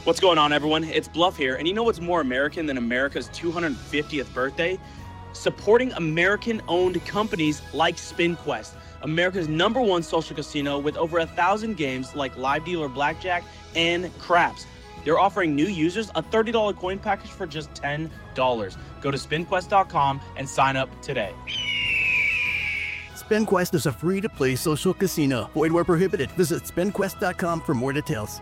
What's going on, everyone? It's Bluff here, and you know what's more American than America's 250th birthday? Supporting American-owned companies like SpinQuest, America's #1 social casino with over 1,000 games like Live Dealer Blackjack and Craps. They're offering new users a $30 coin package for just $10. Go to SpinQuest.com and sign up today. SpinQuest is a free-to-play social casino. Void where prohibited. Visit SpinQuest.com for more details.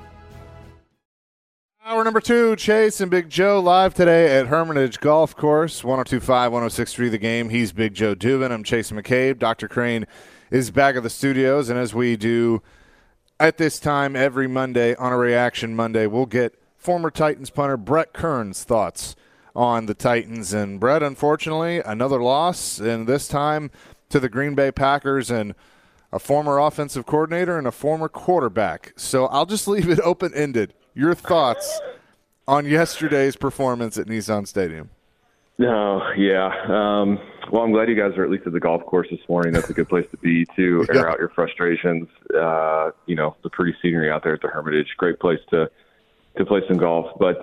Hour number 2, Chase and Big Joe live today at Hermitage Golf Course, 102.5, 106.3 The Game. He's Big Joe Dubin. I'm Chase McCabe. Dr. Crane is back at the studios, and as we do at this time every Monday on a Reaction Monday, we'll get former Titans punter Brett Kern's thoughts on the Titans. And Brett, unfortunately, another loss, and this time to the Green Bay Packers and a former offensive coordinator and a former quarterback. So I'll just leave it open-ended. Your thoughts on yesterday's performance at Nissan Stadium? Oh, yeah. Well, I'm glad you guys are at least at the golf course this morning. That's a good place to be to air out your frustrations. The pretty scenery out there at the Hermitage. Great place to play some golf. But,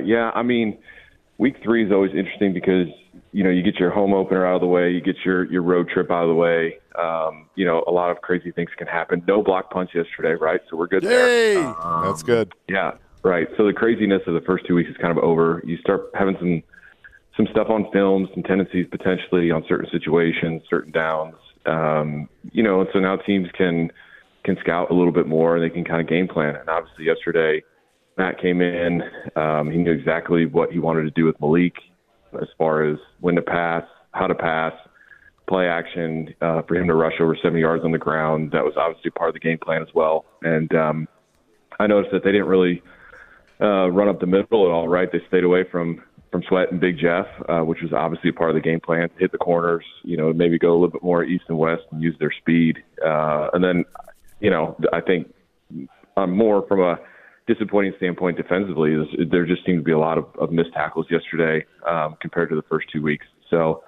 week 3 is always interesting because, you get your home opener out of the way. You get your road trip out of the way. A lot of crazy things can happen. No block punch yesterday, right? So we're good there. That's good. Yeah. Right. So the craziness of the first 2 weeks is kind of over. You start having some stuff on film, some tendencies potentially on certain situations, certain downs. And so now teams can scout a little bit more and they can kind of game plan. And obviously yesterday, Matt came in. He knew exactly what he wanted to do with Malik as far as when to pass, how to pass, play action, for him to rush over 70 yards on the ground. That was obviously part of the game plan as well. And I noticed that they didn't really run up the middle at all, right? They stayed away from Sweat and Big Jeff, which was obviously a part of the game plan. Hit the corners, maybe go a little bit more east and west and use their speed. And then, I think more from a disappointing standpoint defensively, there just seemed to be a lot of missed tackles yesterday compared to the first 2 weeks. So,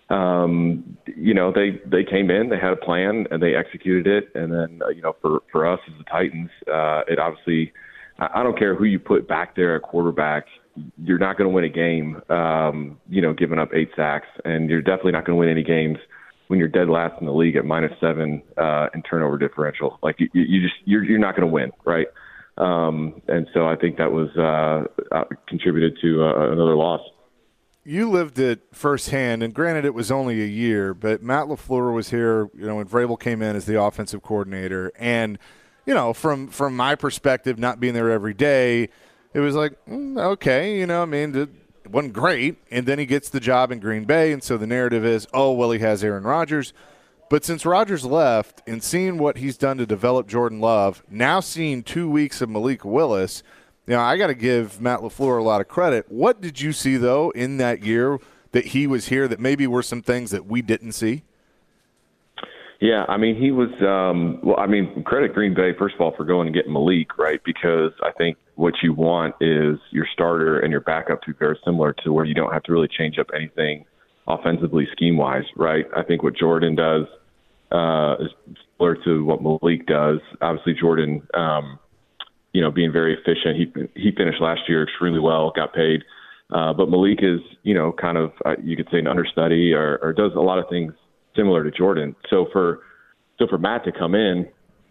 they came in, they had a plan, and they executed it. And then, for us as the Titans, it obviously – I don't care who you put back there at quarterback, you're not going to win a game, giving up 8 sacks, and you're definitely not going to win any games when you're dead last in the league at -7 in turnover differential. Like you're not going to win, right? And so I think that was contributed to another loss. You lived it firsthand, and granted it was only a year, but Matt LaFleur was here, when Vrabel came in as the offensive coordinator, and from my perspective, not being there every day, it was like, okay, it wasn't great. And then he gets the job in Green Bay, and so the narrative is, he has Aaron Rodgers. But since Rodgers left and seeing what he's done to develop Jordan Love, now seeing 2 weeks of Malik Willis, I got to give Matt LaFleur a lot of credit. What did you see, though, in that year that he was here that maybe were some things that we didn't see? Yeah, he was credit Green Bay, first of all, for going and getting Malik, right? Because I think what you want is your starter and your backup to be very similar to where you don't have to really change up anything offensively scheme-wise, right? I think what Jordan does is similar to what Malik does. Obviously, Jordan, being very efficient. He finished last year extremely well, got paid. But Malik is, kind of, you could say an understudy or does a lot of things similar to Jordan. So for Matt to come in,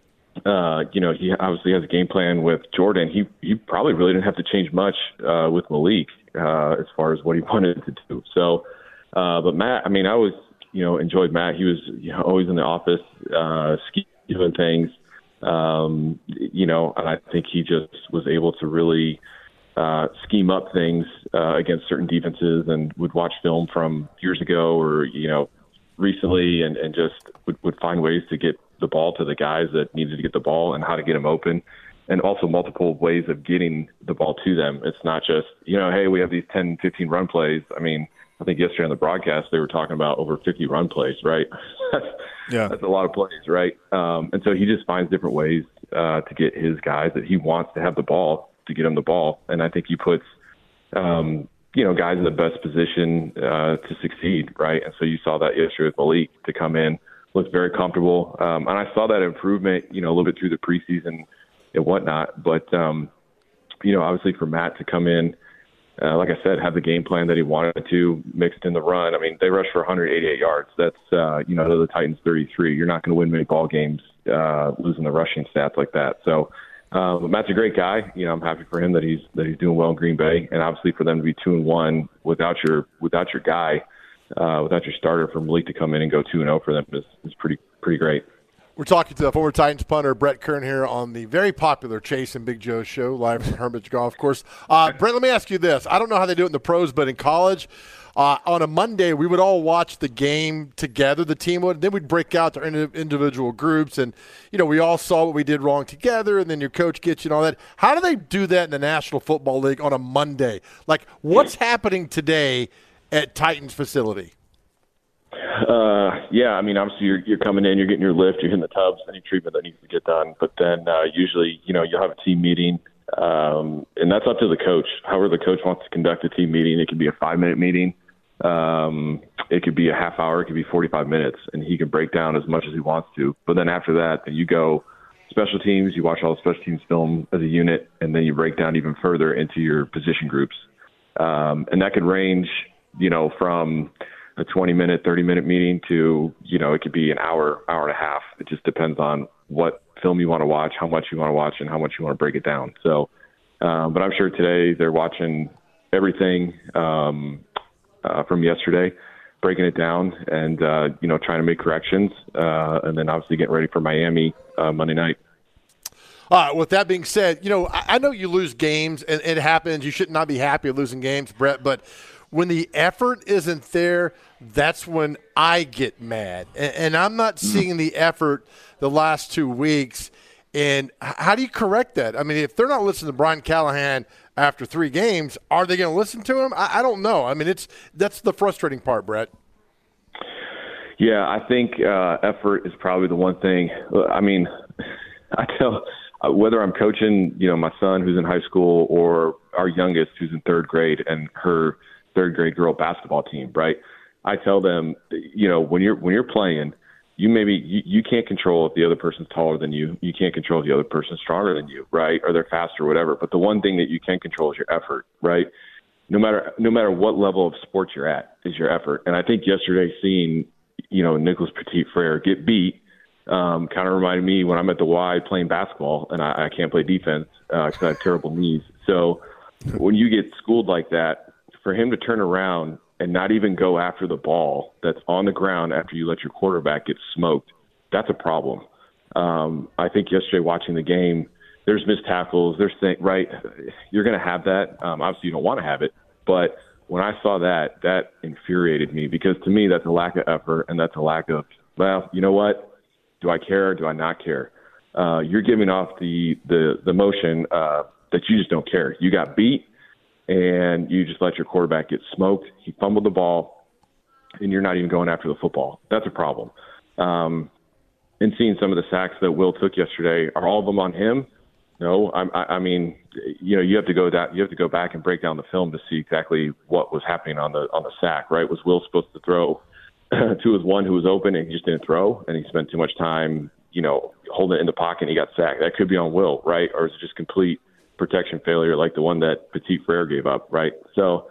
he obviously has a game plan with Jordan. He probably really didn't have to change much with Malik as far as what he wanted to do. So, but Matt, I always, enjoyed Matt. He was always in the office, doing things, and I think he just was able to really scheme up things against certain defenses and would watch film from years ago or, recently and just would find ways to get the ball to the guys that needed to get the ball and how to get them open, and also multiple ways of getting the ball to them. It's not just, hey, we have these 10, 15 run plays. I think yesterday on the broadcast they were talking about over 50 run plays, right? That's a lot of plays, right? And so he just finds different ways to get his guys that he wants to have the ball, to get them the ball. And I think he puts guys in the best position to succeed, right? And so you saw that yesterday with Malik to come in, looked very comfortable. And I saw that improvement, a little bit through the preseason and whatnot. But, obviously for Matt to come in, like I said, have the game plan that he wanted to, mixed in the run. I mean, they rushed for 188 yards. That's, the Titans 33. You're not going to win many ball games losing the rushing stats like that. So Matt's a great guy. I'm happy for him that he's doing well in Green Bay, and obviously for them to be 2-1 without your guy, without your starter, for Malik to come in and go 2-0 for them is pretty great. We're talking to the former Titans punter, Brett Kern, here on the very popular Chase and Big Joe show, live from Hermitage Golf Course. Brett, let me ask you this. I don't know how they do it in the pros, but in college, on a Monday, we would all watch the game together, the team would. Then we'd break out to individual groups, and, we all saw what we did wrong together, and then your coach gets you and all that. How do they do that in the National Football League on a Monday? Like, what's happening today at Titans facility? I mean, obviously you're coming in, you're getting your lift, you're hitting the tubs, any treatment that needs to get done. But then usually, you'll have a team meeting, and that's up to the coach. However the coach wants to conduct a team meeting, it could be a 5-minute meeting. It could be a half hour, it could be 45 minutes, and he can break down as much as he wants to. But then after that, then you go special teams, you watch all the special teams film as a unit, and then you break down even further into your position groups. And that could range, from a 20-minute, 30-minute meeting to, it could be an hour, hour and a half. It just depends on what film you want to watch, how much you want to watch, and how much you want to break it down. So, but I'm sure today they're watching everything from yesterday, breaking it down and, trying to make corrections, and then obviously getting ready for Miami Monday night. With that being said, I know you lose games, and it happens. You should not be happy with losing games, Brett, but when the effort isn't there, that's when I get mad. And I'm not seeing the effort the last 2 weeks. And how do you correct that? I mean, if they're not listening to Brian Callahan after 3 games, are they going to listen to him? I don't know. I mean, that's the frustrating part, Brett. Yeah, I think effort is probably the one thing. I mean, I tell whether I'm coaching, my son who's in high school or our youngest who's in 3rd grade and her 3rd grade girl basketball team, right? I tell them, when you're playing, you can't control if the other person's taller than you. You can't control if the other person's stronger than you, right? Or they're faster or whatever. But the one thing that you can control is your effort, right? No matter what level of sports you're at is your effort. And I think yesterday seeing, Nicholas Petit-Frere get beat kind of reminded me when I'm at the Y playing basketball and I can't play defense because I have terrible knees. So when you get schooled like that, for him to turn around and not even go after the ball that's on the ground after you let your quarterback get smoked, that's a problem. I think yesterday watching the game, there's missed tackles, there's things, right? You're going to have that. Obviously, you don't want to have it. But when I saw that infuriated me because to me, that's a lack of effort and that's a lack of, well, you know what? Do I care or do I not care? You're giving off the motion that you just don't care. You got beat. And you just let your quarterback get smoked. He fumbled the ball, and you're not even going after the football. That's a problem. And seeing some of the sacks that Will took yesterday, are all of them on him? No. I mean, you have to go back and break down the film to see exactly what was happening on the sack. Right? Was Will supposed to throw to his one who was open and he just didn't throw, and he spent too much time, holding it in the pocket and he got sacked? That could be on Will, right? Or is it just complete protection failure like the one that Petit-Frere gave up, right? So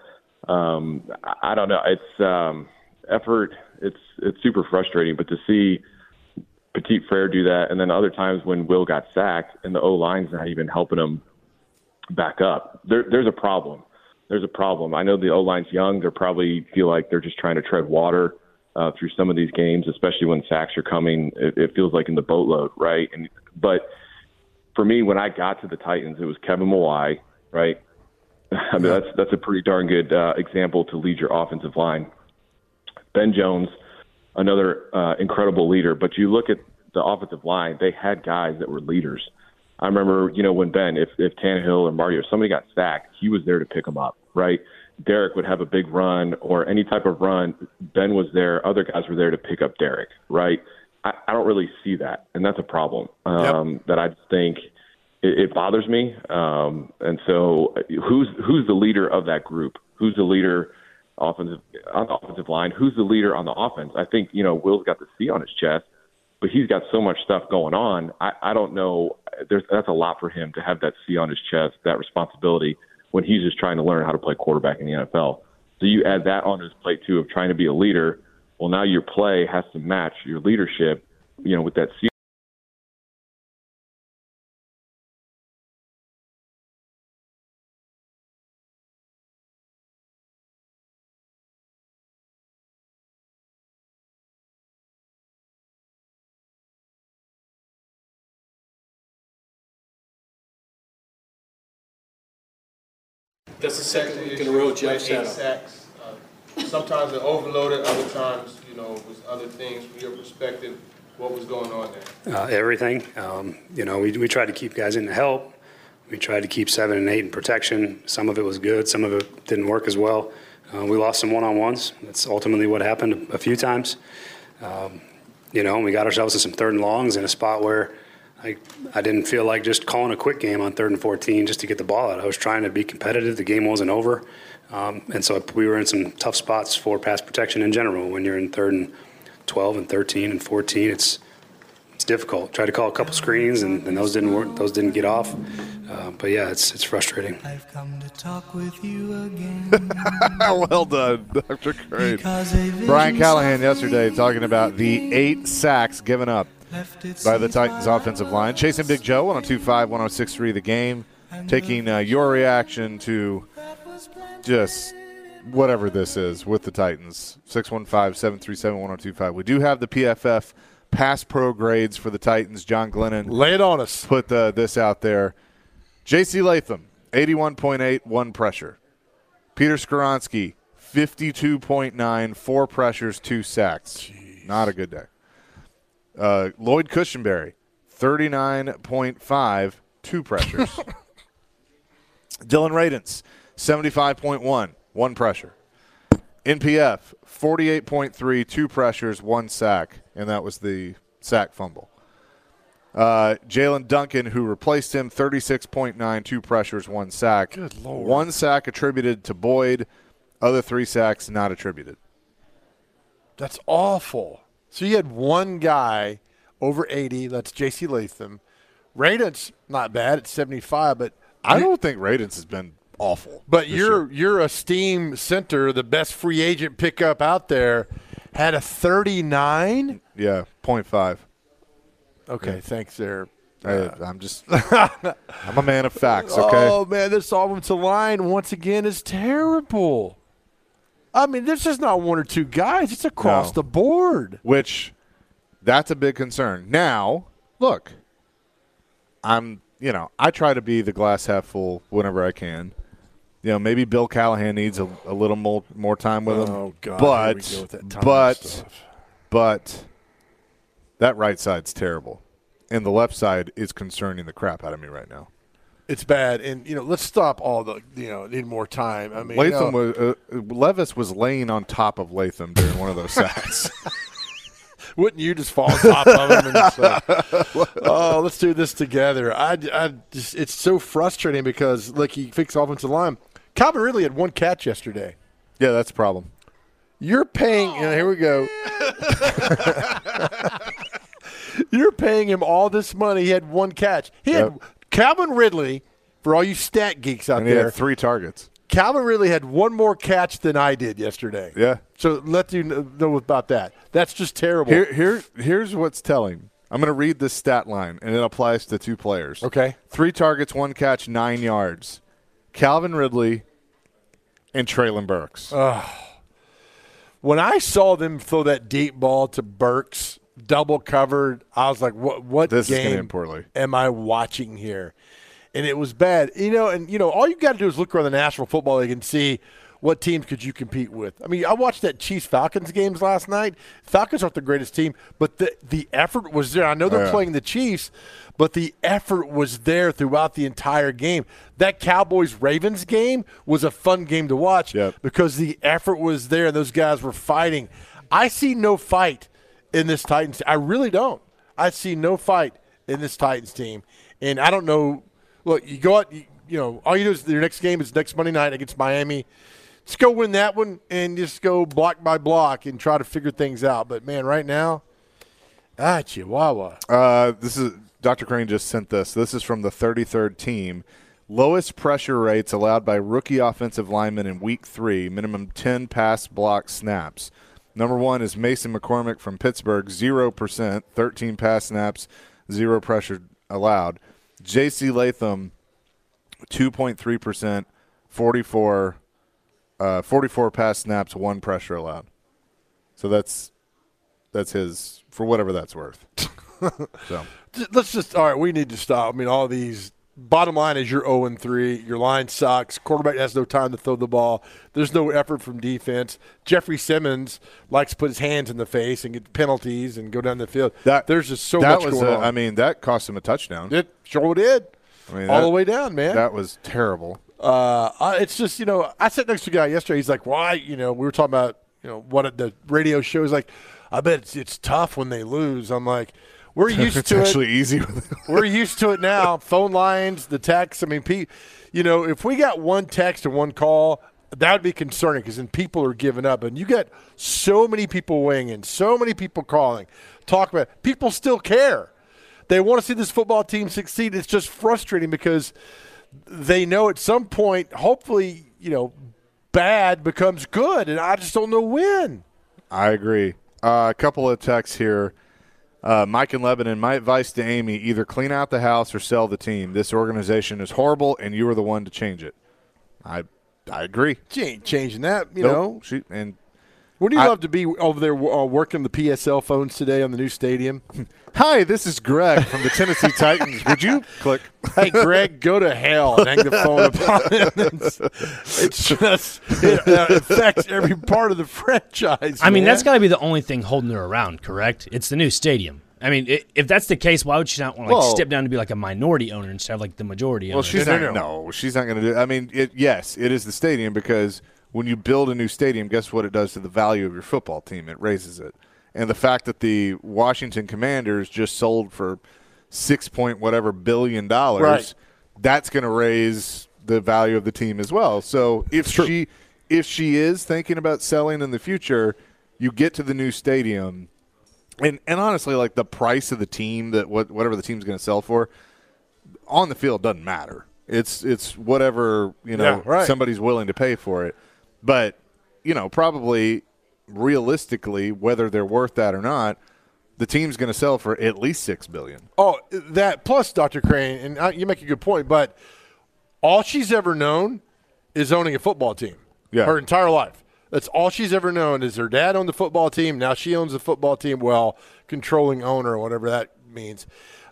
I don't know. It's effort. It's super frustrating, but to see Petit-Frere do that, and then other times when Will got sacked and the O-line's not even helping him back up, there's a problem. There's a problem. I know the O-line's young. They probably feel like they're just trying to tread water through some of these games, especially when sacks are coming. It feels like in the boatload, right? But for me, when I got to the Titans, it was Kevin Mawai, right? I mean, that's a pretty darn good example to lead your offensive line. Ben Jones, another incredible leader. But you look at the offensive line, they had guys that were leaders. I remember, when Ben, if Tannehill or Marty or somebody got sacked, he was there to pick them up, right? Derek would have a big run or any type of run. Ben was there. Other guys were there to pick up Derek, right? I don't really see that, and that's a problem that I think it bothers me. And so who's the leader of that group? Who's the leader on the offensive line? Who's the leader on the offense? I think, Will's got the C on his chest, but he's got so much stuff going on. I don't know. That's a lot for him to have that C on his chest, that responsibility, when he's just trying to learn how to play quarterback in the NFL. So you add that on his plate, too, of trying to be a leader. Well, now your play has to match your leadership, with that C. That's the second week in a row Jeff said sacks. Sometimes they're overloaded, other times, with other things. From your perspective, what was going on there? Everything. We tried to keep guys in to help. We tried to keep 7 and 8 in protection. Some of it was good. Some of it didn't work as well. We lost some one-on-ones. That's ultimately what happened a few times. We got ourselves in some 3rd and longs in a spot where I didn't feel like just calling a quick game on 3rd and 14 just to get the ball out. I was trying to be competitive. The game wasn't over. And so we were in some tough spots for pass protection in general. When you're in 3rd and 12 and 13 and 14, it's difficult. Tried to call a couple screens, and those didn't work. Those didn't get off. But, yeah, it's frustrating. I've come to talk with you again. Well done, Dr. Crane. Brian Callahan yesterday talking about the 8 sacks given up by the Titans offensive line. Chasing Big Joe, 102.5, 106.3 The Game. Taking your reaction to just whatever this is with the Titans. 615-737-1025. We do have the PFF pass pro grades for the Titans. John Glennon. Lay it on us. Put this out there. J.C. Latham, 81.8, 1 pressure. Peter Skoronski, 52.9, 4 pressures, 2 sacks. Jeez. Not a good day. Lloyd Cushenberry, 39.5, 2 pressures. Dylan Radins, 75.1, 1 pressure. NPF, 48.3, 2 pressures, 1 sack, and that was the sack fumble. Jalen Duncan, who replaced him, 36.9, 2 pressures, 1 sack. Good Lord. 1 sack attributed to Boyd, other 3 sacks not attributed. That's awful. So you had one guy over 80, that's J.C. Latham. Radins, not bad at 75, but I don't think Radins has been awful. But your esteemed center, the best free agent pickup out there, had a 39? Yeah, 0.5. Okay, yeah. Thanks there. I'm a man of facts, okay? Oh, man, this offensive line, once again, is terrible. I mean, this is not 1 or 2 guys. It's across the board. Which, that's a big concern. Now, look, I try to be the glass half full whenever I can. Maybe Bill Callahan needs a little more time with him. Oh, God, but that right side's terrible. And the left side is concerning the crap out of me right now. It's bad, and let's stop all the need more time. I mean, Latham Levis was laying on top of Latham during one of those sacks. Wouldn't you just fall on top of him and say, "Oh, let's do this together"? It's so frustrating because he fixed offensive line. Calvin Ridley had 1 catch yesterday. Yeah, that's a problem. You're paying. Here we go. You're paying him all this money. He had 1 catch. He had Calvin Ridley, for all you stat geeks out there. He had 3 targets. Calvin Ridley had 1 more catch than I did yesterday. Yeah. So let you know about that. That's just terrible. Here's what's telling. I'm going to read this stat line, and it applies to 2 players. Okay. 3 targets, 1 catch, 9 yards. Calvin Ridley and Treylon Burks. When I saw them throw that deep ball to Burks, double covered, I was like, what this game is going to end poorly. Am I watching here? And it was bad. All you got to do is look around the National Football League and see what teams could you compete with. I mean, I watched that Chiefs-Falcons games last night. Falcons aren't the greatest team, but the effort was there. I know they're playing the Chiefs, but the effort was there throughout the entire game. That Cowboys-Ravens game was a fun game to watch because the effort was there and those guys were fighting. I see no fight in this Titans. I really don't. I see no fight in this Titans team. And I don't know. Look, you go out, all you do is your next game is next Monday night against Miami. Just go win that one and just go block by block and try to figure things out. But, man, right now, Ah, Chihuahua. This is Dr. Crane just sent this. This is from the 33rd team. Lowest pressure rates allowed by rookie offensive linemen in week 3, minimum 10 pass block snaps. Number 1 is Mason McCormick from Pittsburgh, 0%, 13 pass snaps, 0 pressure allowed. J.C. Latham, 2.3%, 44 pass snaps, 1 pressure allowed. So that's his, for whatever that's worth. So Let's just, all right, we need to stop. I mean, all these, bottom line is you're 0-3. Your line sucks. Quarterback has no time to throw the ball. There's no effort from defense. Jeffrey Simmons likes to put his hands in the face and get penalties and go down the field. There's just so much going on. I mean, that cost him a touchdown. It sure did. I mean, all the way down, man. That was terrible. It's just, I sat next to a guy yesterday. He's like, why? We were talking about, what at the radio show. He's like, I bet it's tough when they lose. I'm like, we're used to it. It's actually easy. We're used to it now. Phone lines, the texts. I mean, if we got one text and one call, that would be concerning because then people are giving up. And you got so many people weighing in, so many people calling, talk about it. People still care. They want to see this football team succeed. It's just frustrating because they know at some point, hopefully, bad becomes good, and I just don't know when. I agree. A couple of texts here. Mike in Lebanon, my advice to Amy, either clean out the house or sell the team. This organization is horrible, and you are the one to change it. I agree. She ain't changing that, Nope. Wouldn't you love to be over there working the PSL phones today on the new stadium? Hi, this is Greg from the Tennessee Titans. Would you click? Hey, Greg, go to hell and hang the phone upon him. It affects every part of the franchise. I mean, that's got to be the only thing holding her around, correct? It's the new stadium. I mean, if that's the case, why would she not want to step down to be like a minority owner instead of like the majority owner? Well, she's not going to do it. I mean, yes, it is the stadium because when you build a new stadium, guess what it does to the value of your football team? It raises it. And the fact that the Washington Commanders just sold for $6 billion, right, that's going to raise the value of the team as well. So if she is thinking about selling in the future, you get to the new stadium, and honestly, like the price of the team, that whatever the team's going to sell for, on the field doesn't matter. It's whatever somebody's willing to pay for it. But probably realistically, whether they're worth that or not, the team's going to sell for at least $6 billion. Oh, that plus Dr. Crane, and you make a good point. But all she's ever known is owning a football team. Yeah. Her entire life. That's all she's ever known is her dad owned the football team. Now she owns the football team. Well, controlling owner, or whatever that means.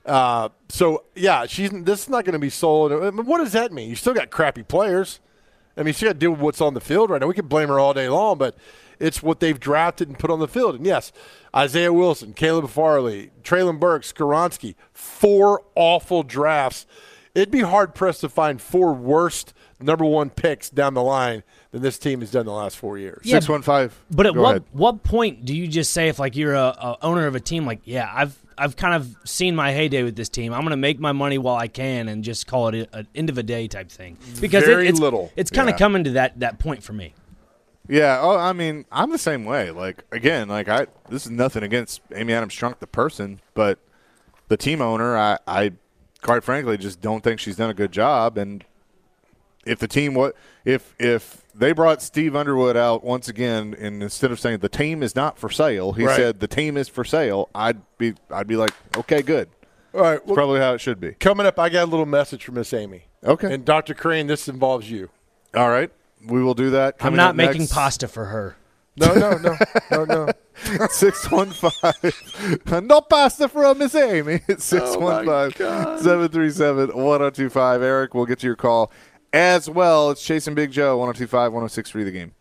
So yeah, this is not going to be sold. I mean, what does that mean? You still got crappy players. I mean, she got to deal with what's on the field right now. We can blame her all day long, but it's what they've drafted and put on the field. And, yes, Isaiah Wilson, Caleb Farley, Treylon Burks, Skoronski, 4 awful drafts. It'd be hard-pressed to find 4 worst number 1 picks down the line than this team has done the last 4 years. Yeah, 615. But at what point do you just say, if like you're a owner of a team, like, yeah, I've kind of seen my heyday with this team. I'm going to make my money while I can and just call it an end of a day type thing. Because it's kind of coming to that point for me. Yeah. Oh, I mean, I'm the same way. Like, again, this is nothing against Amy Adams Strunk, the person, but the team owner, I quite frankly just don't think she's done a good job. And if the team, if they brought Steve Underwood out once again, and instead of saying the team is not for sale, he said the team is for sale, I'd be like, okay, good. All right, well, probably how it should be. Coming up, I got a little message from Miss Amy. Okay. And Dr. Crane, this involves you. All right, we will do that. I'm not making pasta for her. No. 615. No pasta for Miss Amy. It's 615-737-1025. Eric, we'll get to your call as well. It's Chasing Big Joe, 102.5-106.3 The Game.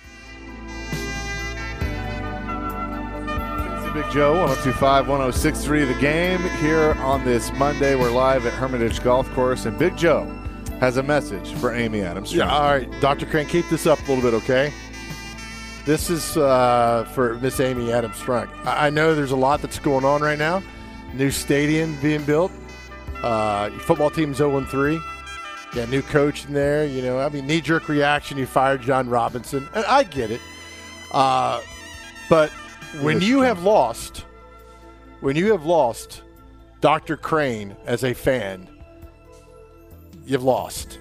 Chasing Big Joe, 102.5-106.3 The Game. Here on this Monday, we're live at Hermitage Golf Course, and Big Joe has a message for Amy Adams. Yeah, all right. Dr. Crane, keep this up a little bit, okay? This is for Miss Amy Adams Strunk. I know there's a lot that's going on right now. New stadium being built. Your football team's 0-3. Got a new coach in there. Knee-jerk reaction. You fired John Robinson. And I get it. But when you have lost when you have lost Dr. Crane as a fan, you've lost.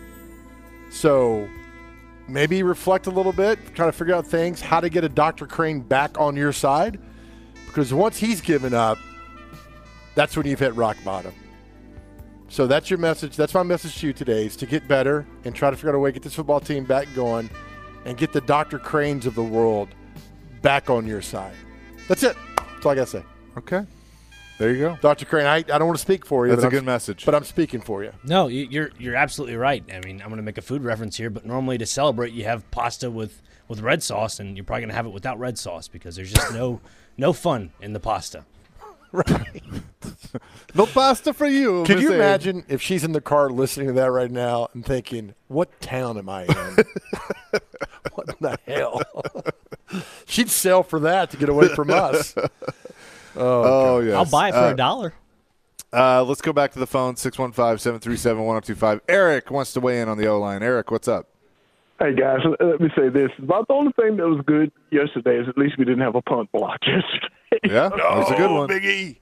So maybe reflect a little bit, try to figure out things, how to get a Dr. Crane back on your side. Because once he's given up, that's when you've hit rock bottom. So that's your message. That's my message to you today, is to get better and try to figure out a way to get this football team back going and get the Dr. Cranes of the world back on your side. That's it. That's all I got to say. Okay. There you go. Dr. Crane, I don't want to speak for you. That's a good message. But I'm speaking for you. No, you're absolutely right. I mean, I'm going to make a food reference here, but normally to celebrate, you have pasta with red sauce, and you're probably going to have it without red sauce because there's just no fun in the pasta. Right. No pasta for you. Can you imagine if she's in the car listening to that right now and thinking, what town am I in? What in the hell? She'd sell for that to get away from us. Oh, yes. I'll buy it for $1. Let's go back to the phone, 615-737-1025. Eric wants to weigh in on the O-line. Eric, what's up? Hey, guys, let me say this. About the only thing that was good yesterday is at least we didn't have a punt block yesterday. Yeah, that was a good one. Big E.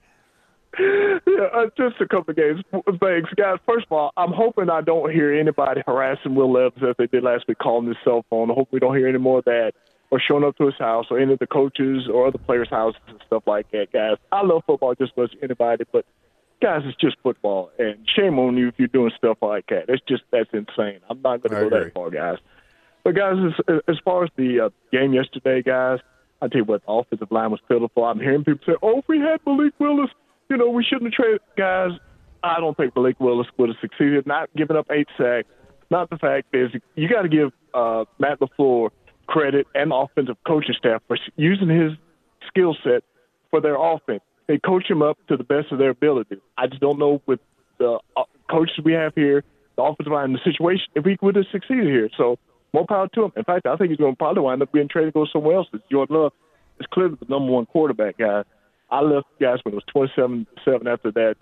Yeah, just a couple of games. Thanks, guys. First of all, I'm hoping I don't hear anybody harassing Will Levis as they did last week, calling his cell phone. I hope we don't hear any more of that, or showing up to his house, or any of the coaches or other players' houses and stuff like that, guys. I love football just as much as anybody, but, guys, it's just football, and shame on you if you're doing stuff like that. That's insane. I'm not going to go that far, guys. But, guys, as far as the game yesterday, guys, I tell you what, the offensive line was pitiful. I'm hearing people say, if we had Malik Willis, we shouldn't have traded. Guys, I don't think Malik Willis would have succeeded, not giving up 8 sacks. Not the fact is you got to give Matt LaFleur credit and the offensive coaching staff for using his skill set for their offense. They coach him up to the best of their ability. I just don't know with the coaches we have here, the offensive line, the situation, if he would have succeeded here. So, more power to him. In fact, I think he's going to probably wind up being traded to go somewhere else. Jordan Love is clearly the number one quarterback, guys. I left, guys, when it was 27-7 after that.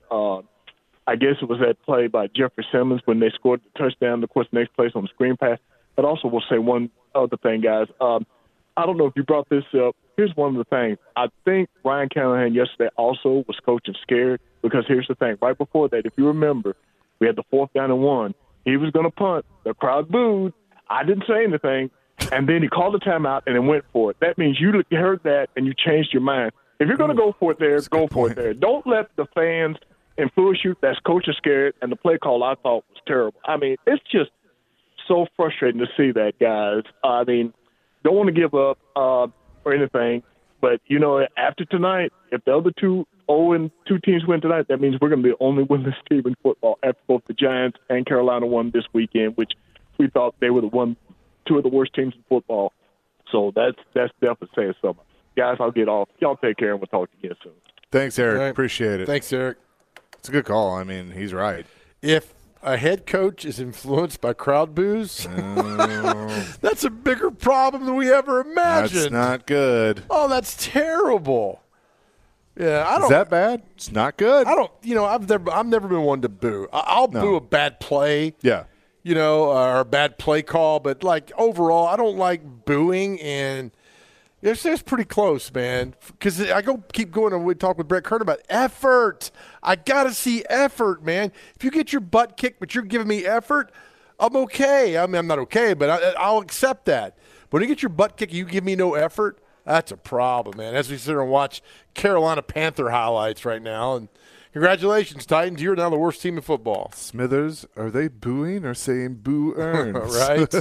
I guess it was that play by Jeffrey Simmons when they scored the touchdown. Of course, the next place on the screen pass. But also, we'll say one other thing, guys. I don't know if you brought this up. Here's one of the things. I think Ryan Callahan yesterday also was coaching scared because here's the thing. Right before that, if you remember, we had the 4th down and 1. He was going to punt. The crowd booed. I didn't say anything. And then he called the timeout and then went for it. That means you heard that and you changed your mind. If you're going to go for it there, go for it there. Don't let the fans influence you. That's coaching scared, and the play call I thought was terrible. I mean, it's just so frustrating to see that, guys. I mean, don't want to give up or anything, but, after tonight, if the other 2 teams win tonight, that means we're going to be the only winless team in football after both the Giants and Carolina won this weekend, which we thought they were 2 of the worst teams in football. So that's definitely saying something. Guys, I'll get off. Y'all take care, and we'll talk to you again soon. Thanks, Eric. Right. Appreciate it. Thanks, Eric. It's a good call. I mean, he's right. If a head coach is influenced by crowd boos, that's a bigger problem than we ever imagined. That's not good. Oh, that's terrible. Yeah, I don't. Is that bad? It's not good. I don't. I've never been one to boo. I'll boo a bad play. Yeah. Or a bad play call, but overall, I don't like booing, and it's pretty close, man. Because I keep going and we talk with Brett Kern about effort. I gotta see effort, man. If you get your butt kicked, but you're giving me effort, I'm okay. I mean, I'm not okay, but I'll accept that. But when you get your butt kicked, you give me no effort. That's a problem, man. As we sit here and watch Carolina Panther highlights right now, and congratulations, Titans. You're now the worst team in football. Smithers, are they booing or saying boo earns? Right?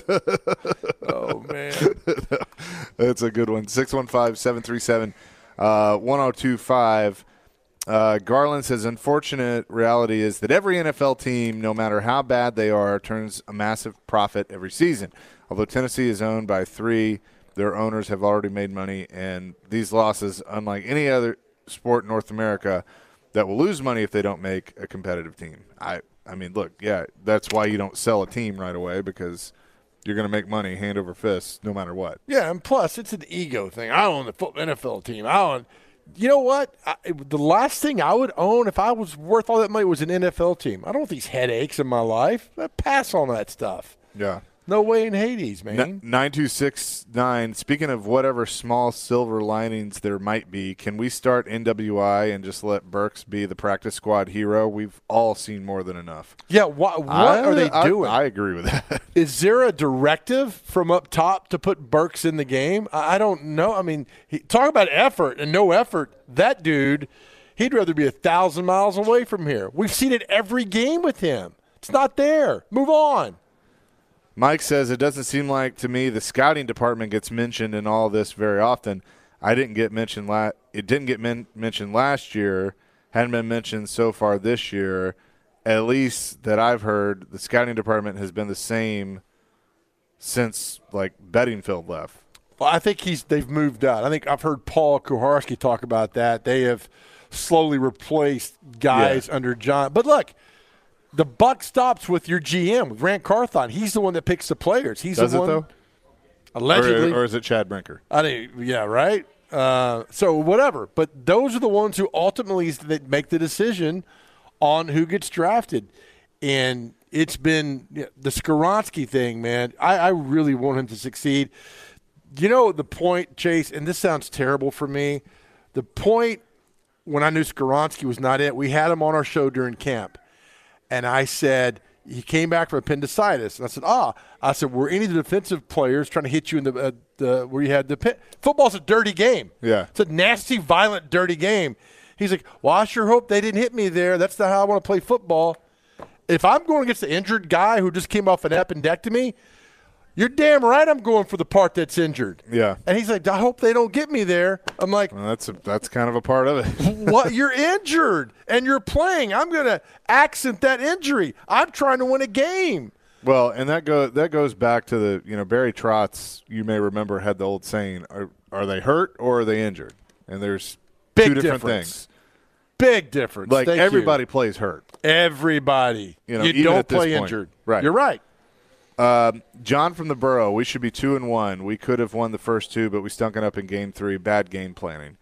Oh, man. That's a good one. 615-737-1025. Garland says, unfortunate reality is that every NFL team, no matter how bad they are, turns a massive profit every season. Although Tennessee is owned by 3, their owners have already made money, and these losses, unlike any other sport in North America, that will lose money if they don't make a competitive team. I mean, look, yeah, that's why you don't sell a team right away, because you're going to make money hand over fist no matter what. Yeah, and plus, it's an ego thing. I own the NFL team. You know what? The last thing I would own if I was worth all that money was an NFL team. I don't want these headaches in my life. I pass on that stuff. Yeah. No way in Hades, man. 9269, speaking of whatever small silver linings there might be, can we start NWI and just let Burks be the practice squad hero? We've all seen more than enough. Yeah, what are they doing? I agree with that. Is there a directive from up top to put Burks in the game? I don't know. I mean, talk about effort and no effort. That dude, he'd rather be 1,000 miles away from here. We've seen it every game with him. It's not there. Move on. Mike says, it doesn't seem like to me the scouting department gets mentioned in all this very often. It didn't get mentioned mentioned last year, hadn't been mentioned so far this year. At least that I've heard, the scouting department has been the same since, like, Bedingfield left. Well, I think they've moved out. I think I've heard Paul Kuharski talk about that. They have slowly replaced guys under John. But look, the buck stops with your GM, with Rand Carthon. He's the one that picks the players. He's Does the it, one, though? Allegedly. Or is it Chad Brinker? Yeah, right? So whatever. But those are the ones who ultimately make the decision on who gets drafted. And it's been the Skoronski thing, man. I really want him to succeed. You know the point, Chase, and this sounds terrible for me, the point when I knew Skoronski was not it, we had him on our show during camp. And I said, he came back from appendicitis. And I said, were any of the defensive players trying to hit you in the where you had the pit? Football's a dirty game. Yeah. It's a nasty, violent, dirty game. He's like, well, I sure hope they didn't hit me there. That's not how I want to play football. If I'm going against the injured guy who just came off an appendectomy, you're damn right I'm going for the part that's injured. Yeah. And he's like, I hope they don't get me there. I'm like, well, that's kind of a part of it. What? You're injured and you're playing. I'm going to accent that injury. I'm trying to win a game. Well, and that goes back to the, Barry Trotz, you may remember, had the old saying, are they hurt or are they injured? And there's two different things. Big difference. Like, Thank everybody you. plays hurt. Everybody. You don't play injured. Right. You're right. John from the Borough, we should be 2-1. We could have won the first two, but we stunk it up in game 3. Bad game planning.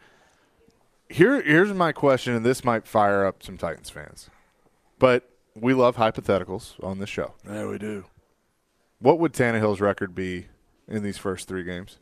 Here's my question, and this might fire up some Titans fans. But we love hypotheticals on this show. Yeah, we do. What would Tannehill's record be in these first 3 games?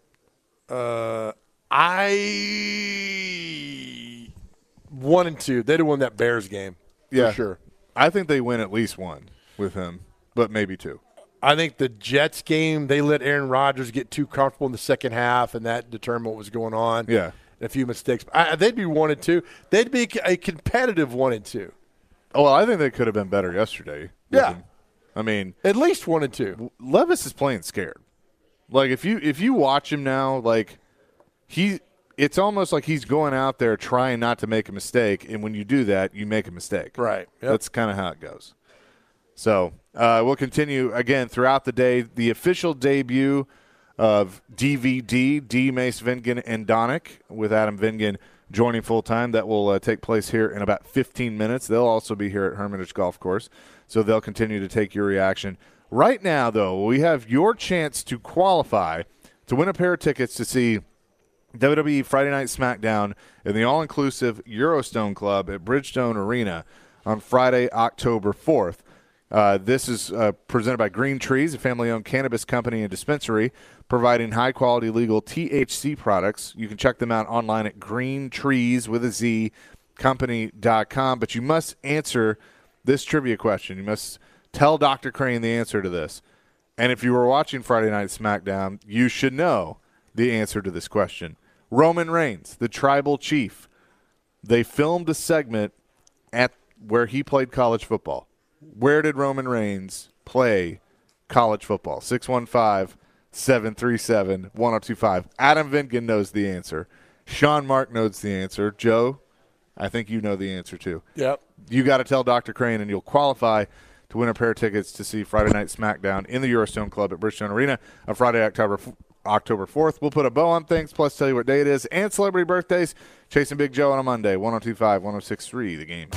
1-2. They'd have won that Bears game. Yeah, for sure. I think they win at least 1 with him, but maybe 2. I think the Jets game, they let Aaron Rodgers get too comfortable in the second half, and that determined what was going on. Yeah. A few mistakes. They'd be 1-2. They'd be a competitive 1-2. Oh, well, I think they could have been better yesterday. Yeah. I mean, at least 1-2. Levis is playing scared. Like, if you watch him now, like, it's almost like he's going out there trying not to make a mistake, and when you do that, you make a mistake. Right. Yep. That's kind of how it goes. So we'll continue, again, throughout the day. The official debut of DVD, D. Mace Vingan and Donick, with Adam Vingan joining full-time. That will take place here in about 15 minutes. They'll also be here at Hermitage Golf Course, so they'll continue to take your reaction. Right now, though, we have your chance to qualify to win a pair of tickets to see WWE Friday Night SmackDown in the all-inclusive Eurostone Club at Bridgestone Arena on Friday, October 4th. This is presented by Green Trees, a family-owned cannabis company and dispensary providing high-quality legal THC products. You can check them out online at greentrees.com. But you must answer this trivia question. You must tell Dr. Crane the answer to this. And if you were watching Friday Night SmackDown, you should know the answer to this question. Roman Reigns, the tribal chief, they filmed a segment at where he played college football. Where did Roman Reigns play college football? 615-737-1025. Adam Vingan knows the answer. Sean Mark knows the answer. Joe, I think you know the answer too. Yep. You got to tell Dr. Crane, and you'll qualify to win a pair of tickets to see Friday Night SmackDown in the Eurostone Club at Bridgestone Arena on Friday, October 4th. We'll put a bow on things, plus tell you what day it is, and celebrity birthdays. Chasing Big Joe on a Monday, 102.5, 106.3, The Game.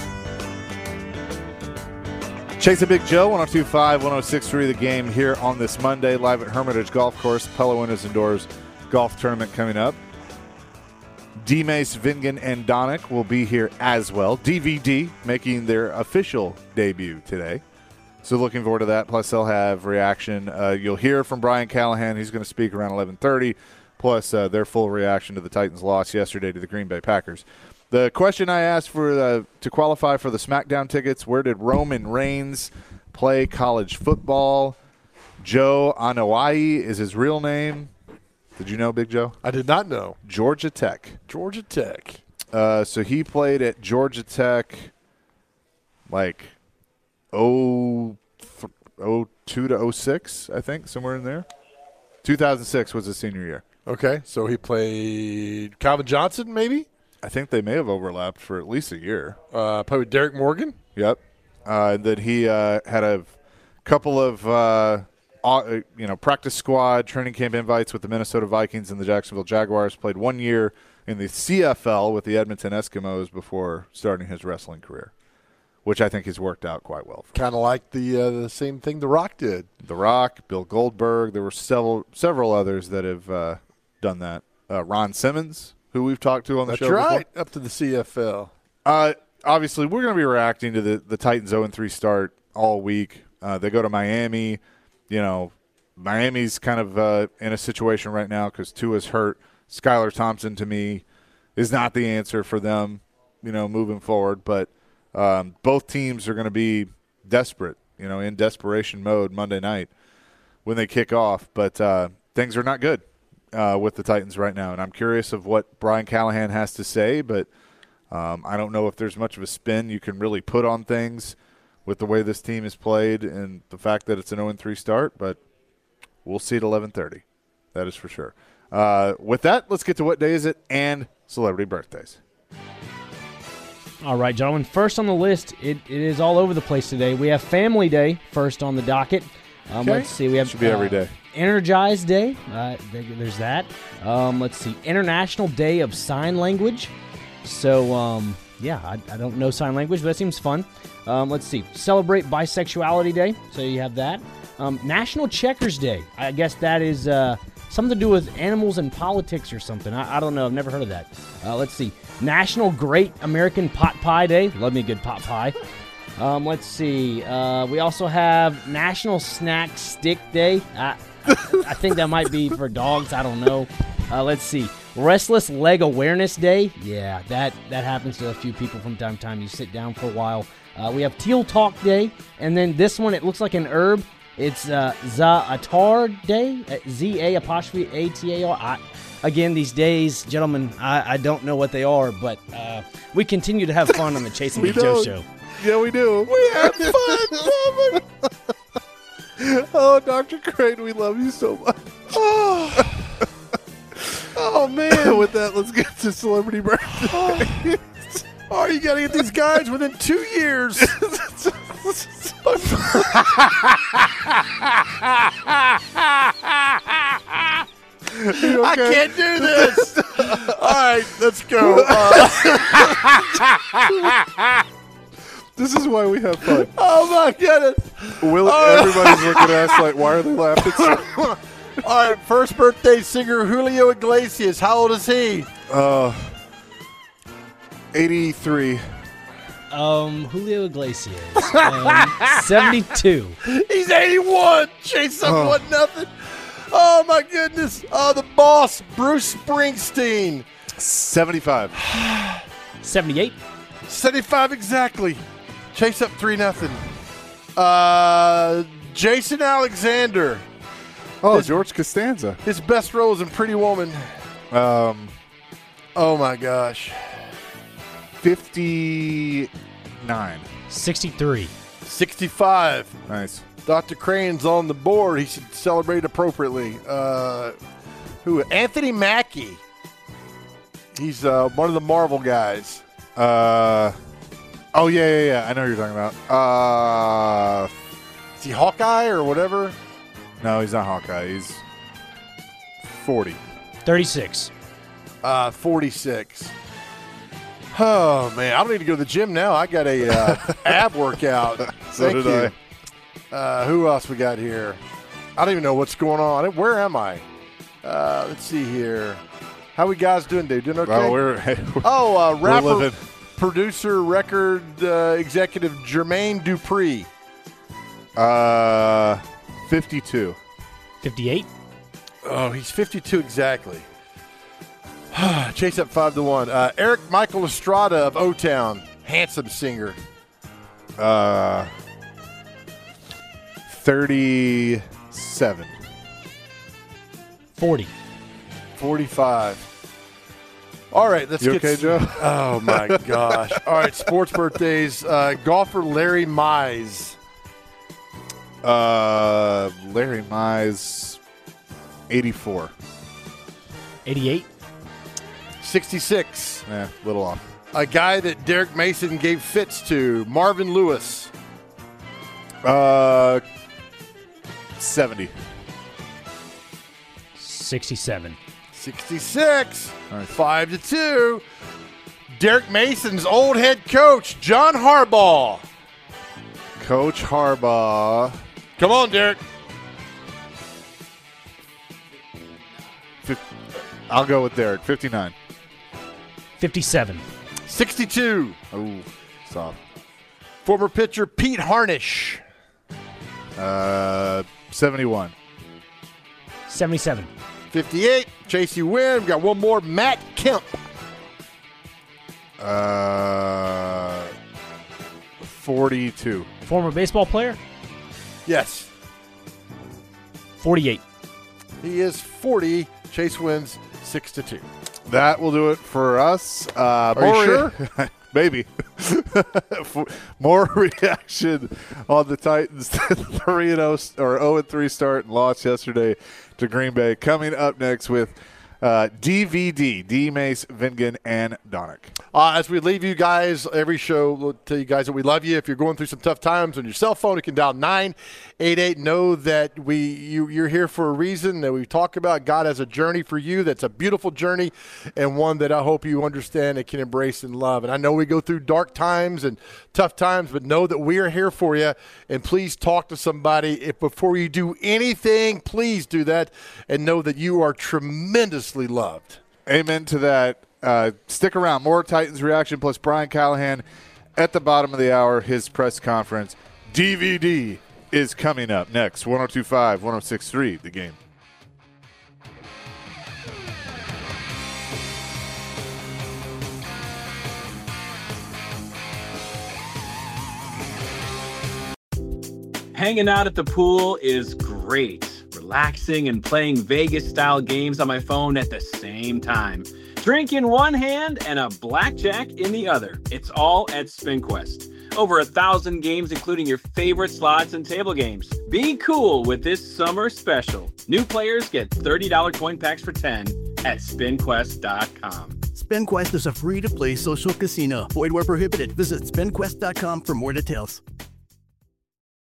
Chasing Big Joe, 102.5, 106.3, The Game here on this Monday, live at Hermitage Golf Course. Pella Windows and Doors golf tournament coming up. D-Mace, Vingan, and Donick will be here as well. DVD making their official debut today. So looking forward to that. Plus, they'll have reaction. You'll hear from Brian Callahan. He's going to speak around 11:30. Plus, their full reaction to the Titans' loss yesterday to the Green Bay Packers. The question I asked for to qualify for the SmackDown tickets: where did Roman Reigns play college football? Joe Anoa'i is his real name. Did you know, Big Joe? I did not know. Georgia Tech. Georgia Tech. So he played at Georgia Tech like 02 to 06, I think, somewhere in there. 2006 was his senior year. Okay, so he played Calvin Johnson, maybe? I think they may have overlapped for at least a year. Played with Derek Morgan? Yep. That he had a couple of practice squad, training camp invites with the Minnesota Vikings and the Jacksonville Jaguars. Played 1 year in the CFL with the Edmonton Eskimos before starting his wrestling career, which I think has worked out quite well. Kind of like the same thing The Rock did. The Rock, Bill Goldberg. There were several others that have done that. Ron Simmons, who we've talked to on the show before. That's right, up to the CFL. Obviously, we're going to be reacting to the Titans 0-3 start all week. They go to Miami. Miami's kind of in a situation right now because Tua's hurt. Skylar Thompson, to me, is not the answer for them, moving forward. But both teams are going to be desperate, in desperation mode Monday night when they kick off. But things are not good with the Titans right now. And I'm curious of what Brian Callahan has to say, but I don't know if there's much of a spin you can really put on things with the way this team is played and the fact that it's an 0-3 start. But we'll see at 11:30. That is for sure. With that, let's get to what day is it and celebrity birthdays. All right, gentlemen. First on the list, it is all over the place today. We have Family Day first on the docket. Okay. Let's see. We have should be every day. Energized Day. There's that. Let's see. International Day of Sign Language. So, I don't know sign language, but that seems fun. Let's see. Celebrate Bisexuality Day. So you have that. National Checkers Day. I guess that is something to do with animals and politics or something. I don't know. I've never heard of that. Let's see. National Great American Pot Pie Day. Love me a good pot pie. Let's see. We also have National Snack Stick Day. I think that might be for dogs. I don't know. Let's see. Restless Leg Awareness Day. Yeah, that happens to a few people from time to time. You sit down for a while. We have Teal Talk Day. And then this one, it looks like an herb. It's Za'atar Day. Z-A'-A-T-A-R. Again, these days, gentlemen, I don't know what they are, but we continue to have fun on the Chase and Big Joe show. Yeah, we do. We have fun. Oh, Dr. Crane, we love you so much. Oh, man. With that, let's get to celebrity birthday. Oh, you got to get these guys within 2 years. Okay? I can't do this. All right, let's go. This is why we have fun. Oh, my goodness. Everybody's looking at us like, why are they laughing? All right, first birthday singer Julio Iglesias. How old is he? 83. Julio Iglesias. 72. He's 81. Chase up 1-0. Oh, my goodness. The boss, Bruce Springsteen. 75. 78. 75 exactly. Chase up 3-0. Jason Alexander. Oh, George Costanza. His best role is in Pretty Woman. Oh, my gosh. 59. 63. 65. Nice. Dr. Crane's on the board. He should celebrate appropriately. Who? Anthony Mackie. He's one of the Marvel guys. Yeah. I know who you're talking about. Is he Hawkeye or whatever? No, he's not Hawkeye. He's 40. 36. 46. Oh, man. I don't need to go to the gym now. I got a ab workout. So Thank did you. Who else we got here? I don't even know what's going on. Where am I? Let's see here. How we guys doing, dude? Doing okay? Well, rapper, producer, record executive Jermaine Dupri. 52. 58. Oh, he's 52 exactly. Chase up 5-1. Eric Michael Estrada of O-Town, handsome singer. 37. 40. 45. All right, let's You get. okay, Joe? Oh my gosh! All right, sports birthdays. Golfer Larry Mize. Larry Mize, 84. 88. 66. Yeah, little off. A guy that Derek Mason gave fits to, Marvin Lewis. 70. 67. 66. All right. 5-2. Derek Mason's old head coach, John Harbaugh. Coach Harbaugh. Come on, Derek. I'll go with Derek. 59. 57. 62. Oh, soft. Former pitcher Pete Harnish. 71. 77. 58. Chase, you win. We got one more. Matt Kemp. 42. Former baseball player. Yes. 48. He is 40. Chase wins 6-2. That will do it for us. Are you sure? Maybe. More reaction on the Titans 3-0 or 0-3 start and loss yesterday to Green Bay. Coming up next with DVD, D. Mace, Vingan, and Donick. As we leave you guys, every show, we'll tell you guys that we love you. If you're going through some tough times on your cell phone, you can dial 988. Know that you're here for a reason, that we talk about God has a journey for you that's a beautiful journey and one that I hope you understand and can embrace and love. And I know we go through dark times and tough times, but know that we are here for you. And please talk to somebody. Before you do anything, please do that and know that you are tremendously loved. Amen to that. Stick around. More Titans reaction plus Brian Callahan at the bottom of the hour, his press conference. DVD is coming up next. 102.5, 106.3, The Game. Hanging out at the pool is great. Relaxing and playing Vegas-style games on my phone at the same time. Drink in one hand and a blackjack in the other. It's all at SpinQuest. Over 1,000 games, including your favorite slots and table games. Be cool with this summer special. New players get $30 coin packs for 10 at SpinQuest.com. SpinQuest is a free-to-play social casino. Void where prohibited. Visit SpinQuest.com for more details.